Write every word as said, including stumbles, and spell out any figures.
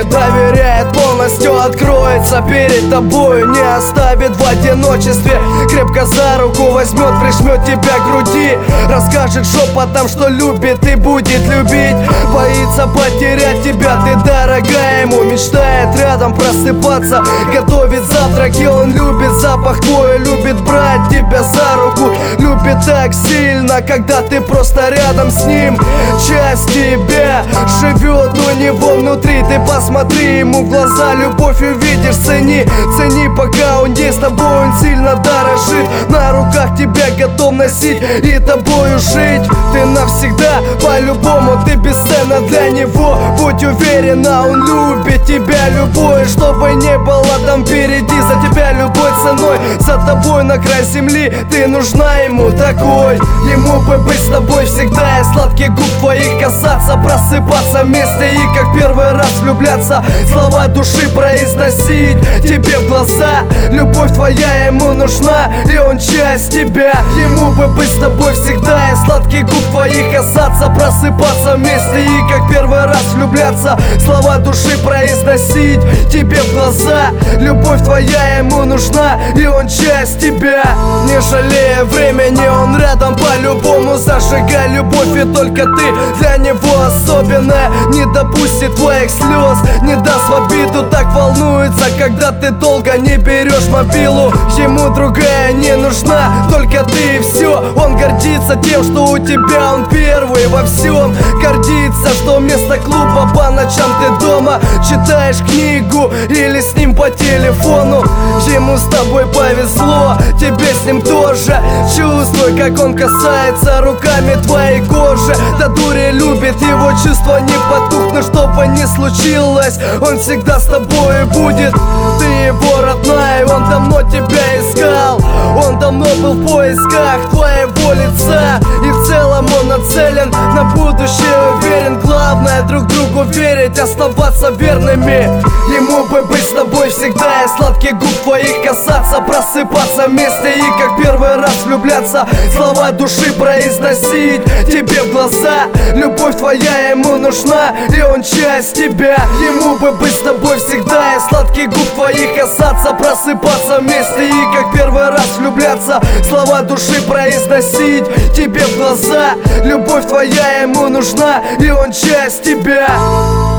доверяет полностью, откроется перед тобою, не оставит в одиночестве. Крепко за руку возьмет, прижмет тебя к груди, расскажет шепотом, что любит и будет любить. Боится потерять тебя, ты дорогая ему, мечтает рядом просыпаться, готовит завтраки. Он любит запах твой, любит брать тебя за руку, любит так сильно, когда ты просто рядом с ним. Часть тебя живет у него внутри, ты посмотри ему в глаза, любовь увидишь, цени, цени, пока он есть с тобой, он сильно дорожит, на руках тебя готов носить и тобою жить. Ты навсегда, по-любому, ты бесценна для него, будь уверена, он любит тебя любой. Что бы ни было там впереди, за тебя любой ценой, за тобой на край земли, ты нужна ему такой. Ему бы быть с тобой всегда, и сладких губ твоих касаться, просыпаться вместе и как первый раз влюбляться, слова души произносить тебе в глаза. Любовь твоя ему нужна, и он часть тебя. Ему бы быть с тобой всегда, и сладких губ твоих касаться, просыпаться вместе и как первый раз влюбляться, слова души произносить тебе в глаза. Любовь твоя ему нужна, и он часть тебя. Не жалея времени, он рядом по-любому, зажигай любовь, и только ты для него особенная. Не допустит твоих слез, не даст в обиду, так волнуется, когда ты долго не берешь мобилу. Ему другая не нужна, только ты и все. Он гордится тем, что у тебя он первый во всем. Гордится, что вместо клуба по ночам ты дома читаешь книгу или с ним по телефону. Ему с тобой повезло, тебе с ним тоже. Чувствуй, как он касается руками твоей кожи. До дури любит, его чувства не потухнут, что бы ни случилось, он всегда с тобой будет. Ты его родная, он давно тебя искал, он давно был в поисках твоего лица, и в целом он нацелен на будущее, уверен. Главное друг другу верить, оставаться верными. Ему бы быть с тобой всегда, и сладких губ твоих касаться, просыпаться вместе и как первый раз влюбляться, слова души произносить тебе в глаза. Любовь твоя ему нужна, и он часть тебя. Ему бы быть с тобой всегда, и сладких губ твоих касаться, просыпаться вместе и как первый раз влюбляться, слова души произносить тебе в глаза. Любовь твоя ему нужна, и он часть тебя.